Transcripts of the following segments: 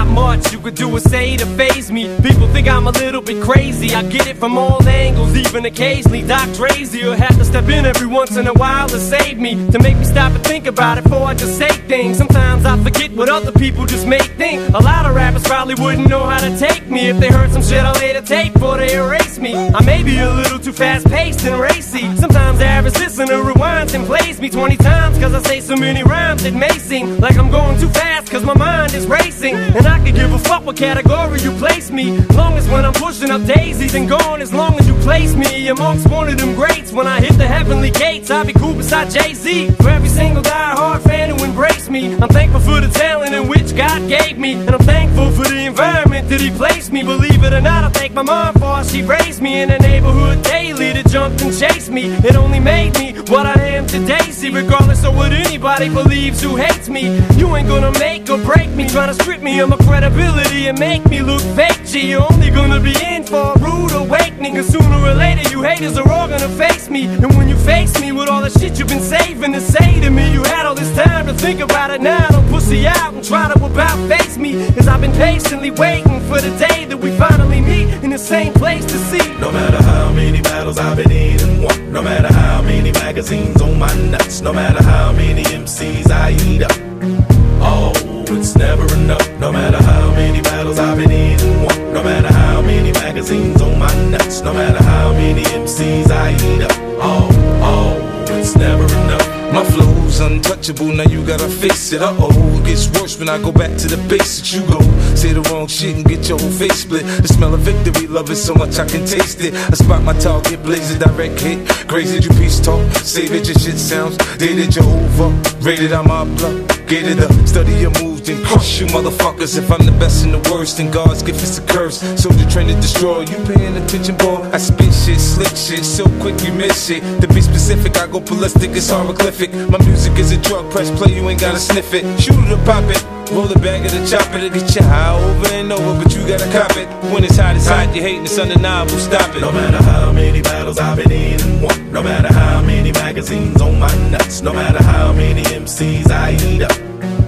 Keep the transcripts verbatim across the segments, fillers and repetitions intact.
not much you could do or say to faze me. People think I'm a little bit crazy. I get it from all angles, even occasionally Doc Drazy will have to step in every once in a while to save me, to make me stop and think about it before I just say things. Sometimes I forget what other people just may think. A lot of rappers probably wouldn't know how to take me if they heard some shit I later tape before they erase me. I may be a little too fast-paced and racy. Sometimes the average listener rewinds and plays me twenty times cause I say so many rhymes it may seem like I'm going too fast cause my mind is racing. And I could give a fuck what category you place me, long as when I'm pushing up daisies and gone, as long as you place me amongst one of them greats. When I hit the heavenly gates, I'll be cool beside Jay-Z. For every single die-hard fan who embraced me, I'm thankful for the talent in which God gave me, and I'm thankful for the environment that He placed me. Believe it or not, I thank my mom for how she raised me in the neighborhood daily that jumped and chased me. It only made me what I am today. See, regardless of what anybody believes who hates me, you ain't gonna make or break me, trying to strip me of my credibility and make me look fake. G, you're only gonna be in for a rude awakening, cause sooner or later you haters are all gonna face me. And when you face me with all the shit you've been saving to say to me, you had all this time to think about it. Now don't pussy out and try to about face me, cause I've been patiently waiting for the day that we finally meet in the same place to see. No matter how many battles I've been in and won, no matter how many magazines on my nuts, no matter how many M Cs I eat up, oh, it's never enough. No matter how many battles I've been in and won, no matter how many magazines on my nuts, no matter how many M Cs I eat up, oh, oh, it's never enough. My flow's untouchable, now you gotta fix it. Uh-oh, it gets worse when I go back to the basics. You go say the wrong shit and get your whole face split. The smell of victory, love it so much I can taste it. I spot my target, blaze a direct hit. Crazy, you peace talk, say that your shit sounds dated, you're over. Rated, I'm up, gated up. Study your moves, then crush you motherfuckers. If I'm the best and the worst, then God's gift is a curse. So you're trying to destroy, you paying attention, boy. I spit shit, slick shit, so quick you miss it. To be specific, I go ballistic, it's hieroglyphic. My music is a drug, press play, you ain't gotta sniff it. Shoot it or pop it, roll it back at the chop it. It'll get you high over and over, but you gotta cop it. When it's hot, it's hot, you hating, it's undeniable, stop it. No matter how many battles I've been in and won, no matter how many magazines on my nuts, no matter how many M Cs I eat up,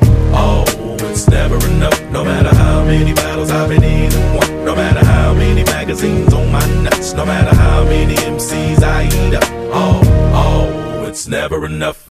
oh, it's never enough. No matter how many battles I've been in and won, no matter how many magazines on my nuts, no matter how many M Cs I eat up, oh, oh, it's never enough.